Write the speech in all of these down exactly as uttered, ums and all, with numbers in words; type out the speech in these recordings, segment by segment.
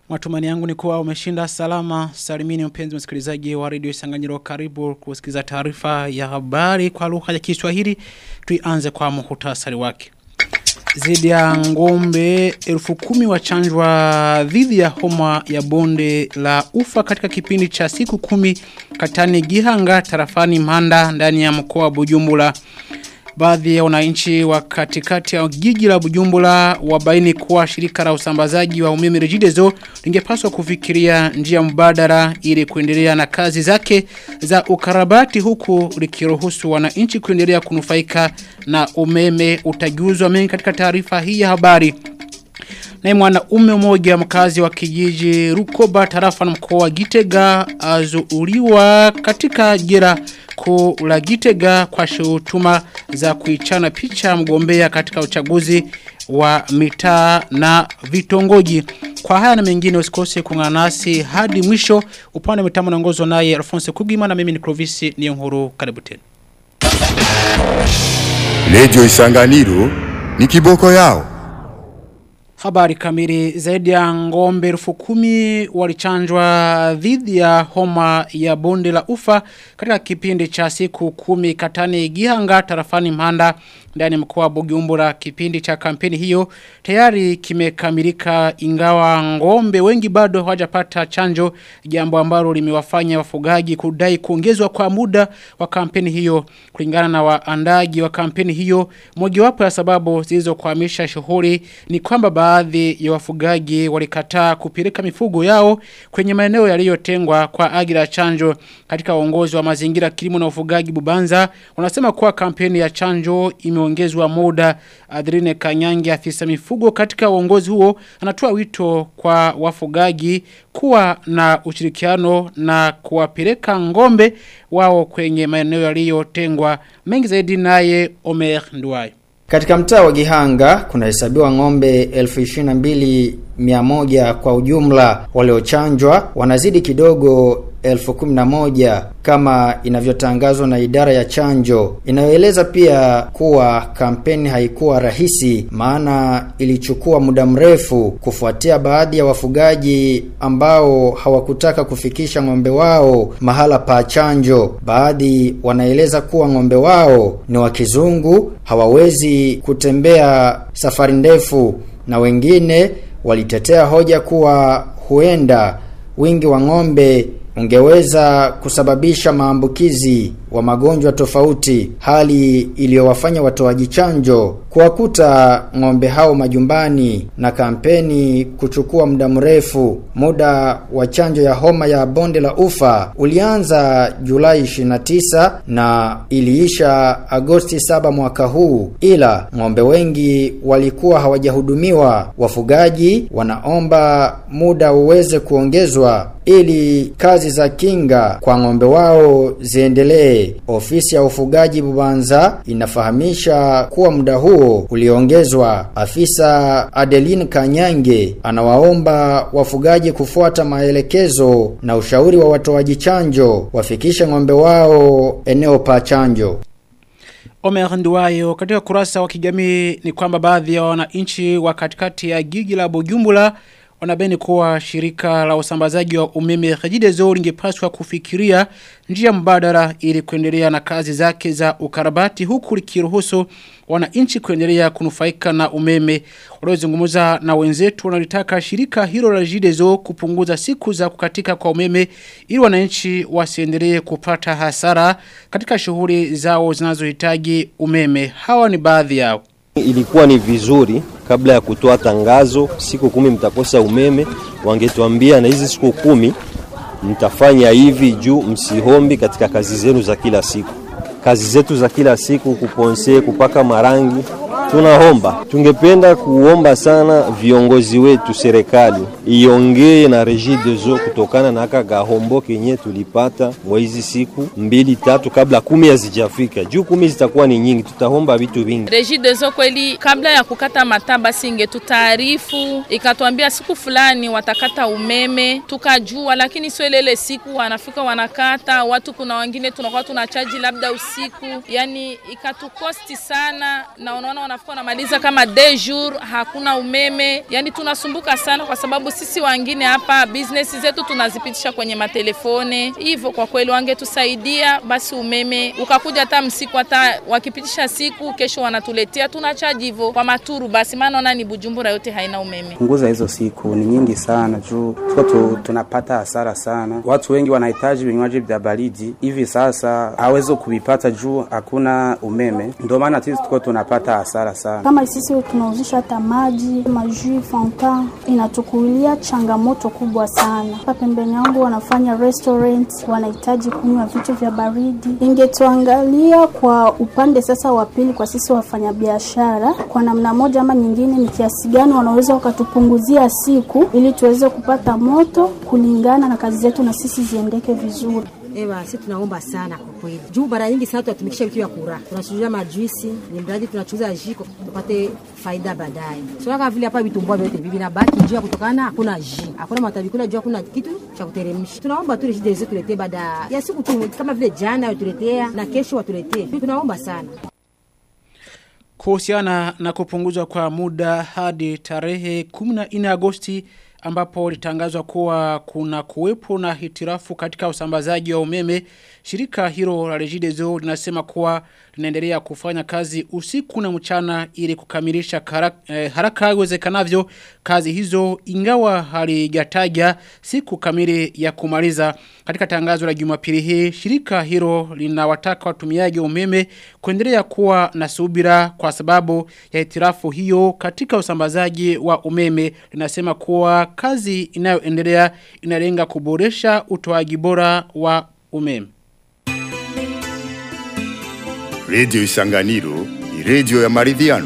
Matumani yangu ni kuwa umeshinda salama. Salimini mpenzi msikilizaji wa Radio Isanganyiro, karibu kusikiliza taarifa ya habari kwa lugha ya Kiswahili. Tuianze kwa muhtasari wake. Zaidi ya ngombe elfu kumi wachanjwa dhidi ya homa ya bonde la ufa katika kipindi cha siku kumi katani Gihanga tarafani Manda ndani ya mkoa wa Bujumbura. Baadhi ya wananchi wa katikati ya jiji la Bujumbura wabaini kuwa shirika la usambazaji wa umeme Regideso lingepaswa kufikiria njia mbadala ili kuendelea na kazi zake za ukarabati, huku likiruhusu wananchi kuendelea kunufaika na umeme. Utajuzwa mengi katika taarifa hii ya habari. Na mwanaume mmoja mkazi wa kijiji Rukoba tarafa na mkoa wa Gitega azuuliwa katika jela kuu la Gitega kwa shutuma za kuichana picha mgombea katika uchaguzi wa mitaa na vitongoji. Kwa haya na mengine usikose kuungana nasi hadi mwisho. Upande mitambo naongozwa naye Alphonse Kugima na mimi ni Clovis Niyonkuru. Karibu tena. Radio Isanganiro ni kiboko yao. Habari kamili. Zaidi ya ngombe elfu kumi walichanjwa dhidi ya homa ya bonde la ufa katika kipindi cha siku kumi katani Gihanga tarafani Manda ndani mkoa wa Bujumbura. Kipindi cha kampeni hiyo tayari kimekamilika, ingawa ngombe wengi bado hawajapata chanjo, jambo ambalo limewafanya wafugaji kudai kuongezwa kwa muda wa kampeni hiyo. Kulingana na waandaji wa kampeni hiyo, mojawapo ya sababu zilizokwamisha shughuli ni kwamba baadhi ya wafugaji walikataa kupeleka mifugo yao kwenye maeneo yaliyotengwa kwa ajili ya chanjo. Katika uongozi wa mazingira, kilimo na ufugaji Bubanza wanasema kuwa kampeni ya chanjo imeongezwa muda. Adrine Kanyange, afisa mifugo katika uongozi huo, anatoa wito kwa wafugaji kuwa na ushirikiano na kuwapeleka ngombe wao kwenye maeneo yaliyotengwa. Mengi zaidi naye Omer Nduwai. Katika mtaa wa Gihanga kuna hesabiwa ngombe elfu ishirini na mbili mia moja kwa ujumla. Waliochanjwa wanazidi kidogo elfu kumi na moja kama inavyotangazwa na idara ya chanjo. Inayoeleza pia kuwa kampeni haikuwa rahisi, maana ilichukua muda mrefu kufuatia baadhi ya wafugaji ambao hawakutaka kufikisha ngombe wao mahala pa chanjo. Baadhi wanaeleza kuwa ngombe wao ni wa kizungu, hawawezi kutembea safari ndefu, na wengine walitetea hoja kuwa huenda wingi wa ngombe ungeweza kusababisha maambukizi wa magonjwa tofauti, hali iliyowafanya watoaji chanjo kuwakuta ngombe hao majumbani na kampeni kuchukua muda mrefu. Muda wa chanjo ya homa ya bonde la ufa ulianza Julai ishirini na tisa na iliisha Agosti saba mwaka huu, ila ngombe wengi walikuwa hawajahudumiwa. Wafugaji wanaomba muda uweze kuongezwa ili kazi za kinga kwa ngombe wao ziendelee. Ofisi ya ufugaji Bubanza inafahamisha kuwa muda huo uliongezwa. Afisa Adeline Kanyange anawaomba wafugaji kufuata maelekezo na ushauri wa watoaji chanjo, wafikishe ngombe wao eneo pa chanjo. Omer Nduwayo. Katika kurasa wa kijamii ni kwamba baadhi ya wananchi wa katikati ya jiji la Bujumbura wanabeni kuwa shirika la usambazaji wa umeme Regideso lingepaswa kufikiria njia mbadala ili kuendelea na kazi zake za ukarabati, huku likiruhusu wananchi kuendelea kunufaika na umeme. Waliozungumza na wenzetu wanalitaka shirika hilo la Regideso kupunguza siku za kukatika kwa umeme ili wananchi wasiendelee kupata hasara katika shughuli zao zinazohitaji umeme. Hawa ni baadhi yao. Ilikuwa ni vizuri kabla ya kutoa tangazo siku kumi mtakosa umeme, wangetuambia na hizi siku kumi mtafanya hivi juu msihombi katika kazi zenu za kila siku. Kazi zetu za kila siku, kuponse, kupaka marangi, tunahomba. Tungependa kuomba sana viongozi wetu, serikali iongee na Regideso kutokana na haka gahombo kenye tulipata mwa hizi siku mbili tatu kabla kumi hazijafika. Juu kumi zitakuwa ni nyingi, tutahomba vitu vingi. Regideso kweli kabla ya kukata mataba singe tutarifu, ikatuambia siku fulani watakata umeme, tukajua, lakini sio ile siku wanafika wanakata. Watu kuna wengine tunakuwa tunachaji labda usiku, yani ikatukosti sana, na unaona unafika unamaliza kama deux jours hakuna umeme. Yani tunasumbuka sana kwa sababu sisi wengine hapa business zetu tunazipitisha kwenye matelefone. Hivyo kwa kweli wangetusaidia basi umeme ukakuja hata msiku, hata wakipitisha siku kesho wanatuletea, tunachaji hivyo kwa maturu basi, maana ona ni Bujumbura yote haina umeme. Punguza hizo siku ni nyingi sana juu tu, tunapata hasara sana. Watu wengi wanahitaji vinywaji vya baridi hivi sasa hawezi kuvipata juu hakuna umeme. Ndio maana sisi tuko tunapata hasara sana. Kama sisi tunauzisha hata maji, maji, fanta, inatukulia changamoto kubwa sana. Hapa pembeni yangu wanafanya restaurant, wanahitaji kunywa vitu vya baridi. Ingetuangalia kwa upande sasa wa pili kwa sisi wafanyabiashara, kwa namna moja ama nyingine ni kiasi gani wanaweza wakatupunguzia siku ili tuweze kupata moto kulingana na kazi zetu na sisi ziendeke vizuri. Ewa, sisi tunaomba sana kwa kweli. Juu bara nyingi sana tunatumikisha vitu vya kura. Tunachuja majuisi, ni mradi tunachuza jiko tupate faida baadaye. Sio kama vile hapa vitumbua vyote bibi na baki juu kutokana hakuna ji. Hakuna matabikula juu hakuna kitu cha kuteremsha. Tunaomba tu rejide zetu tuletee baada ya siku tu kama vile jana watuletea na kesho watuletee. Tunaomba sana. Kuhusiana na kupunguzwa kwa muda hadi tarehe kumi na nne Agosti ambapo litangazwa kuwa kuna kuwepo na hitirafu katika usambazaji wa umeme, shirika hilo la Regideso linasema kuwa linaendelea kufanya kazi usiku na mchana ili kukamilisha haraka, eh, haraka iwezekanavyo kazi hizo, ingawa halijataja siku kamili ya kumaliza. Katika tangazo la Jumapili hii, shirika hilo linawataka watumiaji wa umeme kuendelea kuwa na subira kwa sababu ya hitirafu hiyo katika usambazaji wa umeme. Linasema kuwa kazi inayoendelea inalenga kuboresha utoaji bora wa umeme. Radio Isanganiro ni radio ya maridhiano.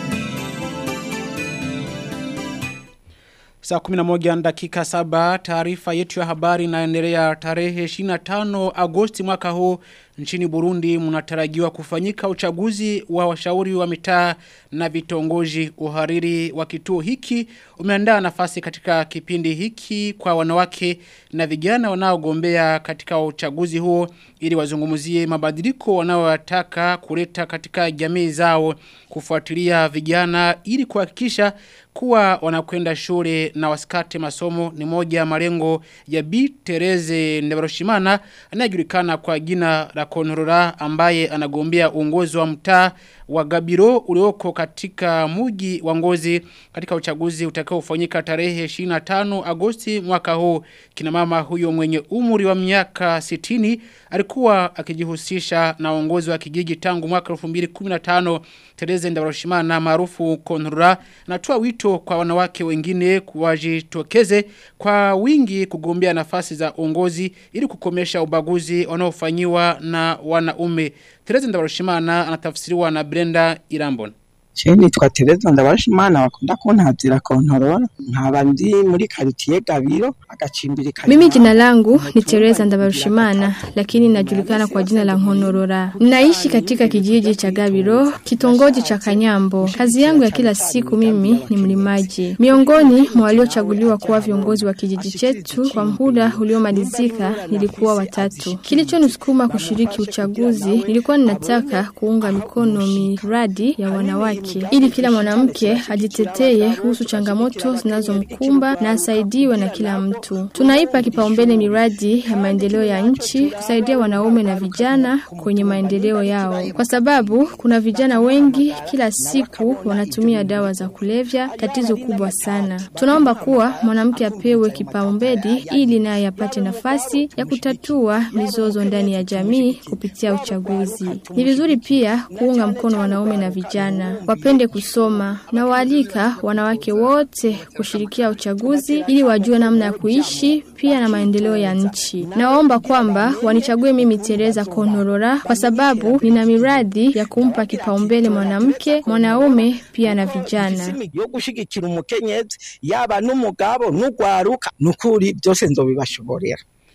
Saa kumi na moja dakika saba, taarifa yetu ya habari inaendelea. Tarehe ishirini na tano Agosti mwaka huu nchini Burundi mnatarajiwa kufanyika uchaguzi wa washauri wa mitaa na vitongoji. Uhariri wa kituo hiki umeandaa nafasi katika kipindi hiki kwa wanawake na vijana wanaogombea katika uchaguzi huo ili wazungumzie mabadiliko wanayotaka kuleta katika jamii zao. Kufuatilia vijana ili kuhakikisha kuwa wanakwenda shule na wasikate masomo ni moja ya malengo ya Bi Tereze Ndebarushimana anayejulikana kwa jina la Konorora, ambaye anagombea uongozi wa mtaa wa Gabiro ulioko katika mji wa Ngozi katika uchaguzi utakao kufanyika tarehe ishirini na tano Agosti mwaka huu. Kina mama huyo mwenye umri wa miaka sitini alikuwa akijihusisha na uongozi wa kijiji tangu mwaka elfu mbili kumi na tano. Tereze Ndebarushimana maarufu Konorora anatoa wito kwa wanawake wengine kuwajitokeze kwa wingi kugombea nafasi za uongozi ili kukomesha ubaguzi unaofanywa na wanaume. Tereze Ndebarushimana anatafsiriwa na Brenda Irambona. Cheni twatereza Ndebarushimana wakunda kuntazira Kontorora nkabandi muri quartier Gabiro agacimbiri. Mimi jina langu ni Tereza Ndebarushimana, lakini najulikana kwa jina la Honorora. Naishi katika kijiji cha Gabiro, kitongoji cha Kanyambo. Kazi yangu ya kila siku mimi ni mlimaji. Miongoni mwa waliochaguliwa kuwa viongozi wa kijiji chetu kwa muda uliomalizika nilikuwa watatu. Kilichonisukuma kushiriki uchaguzi nilikuwa ninataka kuunga mikono miradi ya wanawake ili kila mwanamke ajitetee kuhusu changamoto zinazomkumba na asaidiwe na kila mtu. Tunaipa kipaumbele miradi ya maendeleo ya nchi kusaidia wanaume na vijana kwenye maendeleo yao, kwa sababu kuna vijana wengi kila siku wanatumia dawa za kulevya, tatizo kubwa sana. Tunaomba kuwa mwanamke apewe kipaumbele ili naye apate nafasi ya kutatua mizozo ndani ya jamii kupitia uchaguzi. Ni vizuri pia kuunga mkono wanaume na vijana wapende kusoma, na waalika wanawake wote kushirikia uchaguzi ili wajue namna ya kuishi pia na maendeleo ya nchi. Naomba kwamba wanichague mimi Tereza Konorora kwa sababu nina miradi ya kumpa kipaumbele mwanamke, mwanaume pia na vijana. Yo gushigikira umukenyezi yaba n'umugabo n'ugwaruka nukuri byose nzobibashoborera.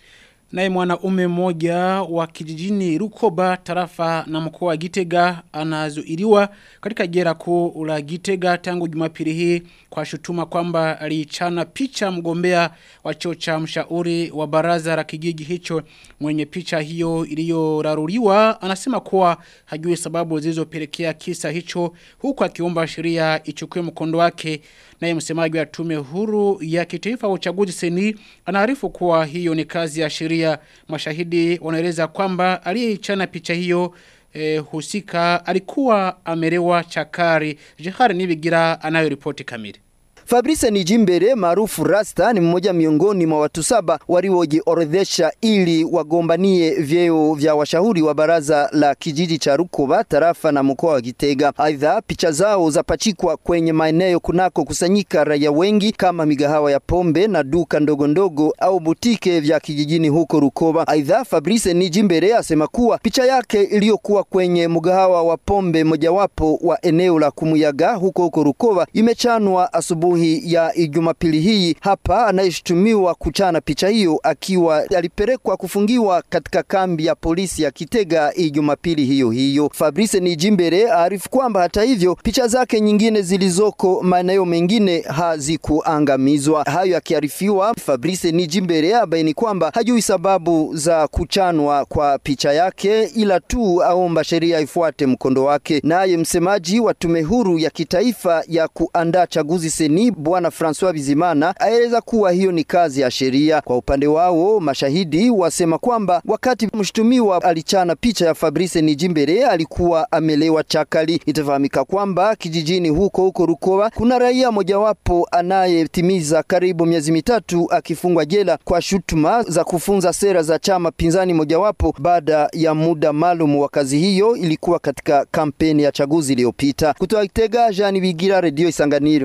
Naye mwanaume mmoja wa kijijini Rukoba tarafa na mkoa wa Gitega anazuiliwa katika jela kuu la Gitega tangu Jumapili hii kwa shutuma kwamba alichana picha mgombea wa cheo cha mshauri wa baraza la kijiji hicho. Mwenye picha hiyo iliyoraruliwa anasema kuwa hajui sababu zilizopelekea kisa hicho, huku akiomba sheria ichukue mkondo wake. Naye msemaji wa tume huru ya kitaifa wa uchaguzi seni anaarifu kuwa hiyo ni kazi ya sheria. Mashahidi wanaeleza kwamba aliyechana picha hiyo eh, husika alikuwa amelewa chakari. Jihari Nibigira anayo ripoti kamili. Fabrice Nijimbere maarufu Rasta ni mmoja miongoni mwa watu saba waliojiorodhesha ili wagombanie vyeo vya washauri wa baraza la kijiji cha Rukoba tarafa na mkoa wa Gitega. Aidha, picha zao zapachikwa kwenye maeneo kunako kusanyika raia wengi kama migahawa ya pombe na duka ndogo ndogo au butike vya kijijini huko Rukoba. Aidha, Fabrice Nijimbere asema kuwa picha yake iliyokuwa kwenye mgahawa wa pombe mojawapo wa eneo la Kumuyaga huko huko Rukoba imechanwa asubuhi ya Jumapili hii. Hapa anayeshtumiwa kuchana picha hiyo akiwa alipelekwa kufungiwa katika kambi ya polisi ya Kitega Jumapili hiyo hiyo. Fabrice Nijimbere arifu kwamba hata hivyo picha zake nyingine zilizoko maeneo mengine hazikuangamizwa. Hayo akiarifiwa, Fabrice Nijimbere abaini kwamba hajui sababu za kuchanwa kwa picha yake ila tu aomba sheria ifuate mkondo wake. Naye msemaji wa tume huru ya kitaifa ya kuandaa chaguzi seni Bwana François Bizimana aeleza kuwa hiyo ni kazi ya sheria. Kwa upande wao, mashahidi wasema kwamba wakati mshtumiwa alichana picha ya Fabrice Nijimbere alikuwa amelewa chakali. Itafahamika kwamba kijijini huko huko Rukoba kuna raia mojawapo anayetimiza karibu miezi mitatu akifungwa jela kwa shutuma za kufunza sera za chama pinzani mojawapo baada ya muda maalum wa kazi hiyo ilikuwa katika kampeni ya chaguzi iliyopita. Kutoka Gitega, Jean Bigira, Radio Isanganiro.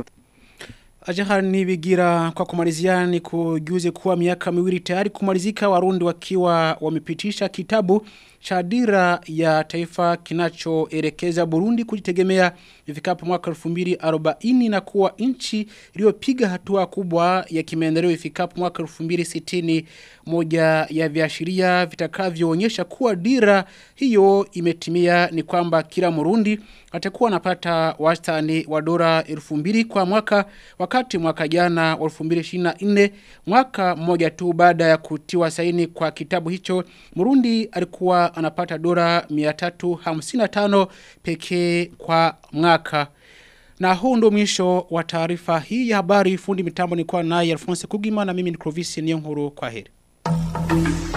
Ajahari Nibigira kwa kumalizia ni kujuze kuwa miaka miwili tayari kumalizika Warundi wakiwa wamepitisha kitabu cha dira ya taifa kinachoelekeza Burundi kujitegemea ifikapo mwaka elfu mbili arobaini na kuwa nchi iliyopiga hatua kubwa ya kimaendeleo ifikapo mwaka elfu mbili sitini. Moja ya viashiria vitakavyoonyesha kuwa dira hiyo imetimia ni kwamba kila Murundi atakuwa anapata wastani wa dola elfu mbili kwa mwaka, wakati mwaka jana wa elfu mbili ishirini na nne, mwaka mmoja tu baada ya kutiwa saini kwa kitabu hicho, Murundi alikuwa anapata dola mia tatu hamsini na tano pekee kwa mwaka. Na huu ndo mwisho wa taarifa hii ya habari. Fundi mitambo ni kwa naye Alphonse Kugima na mimi ni Clovis Niyonkuru. Kwa heri.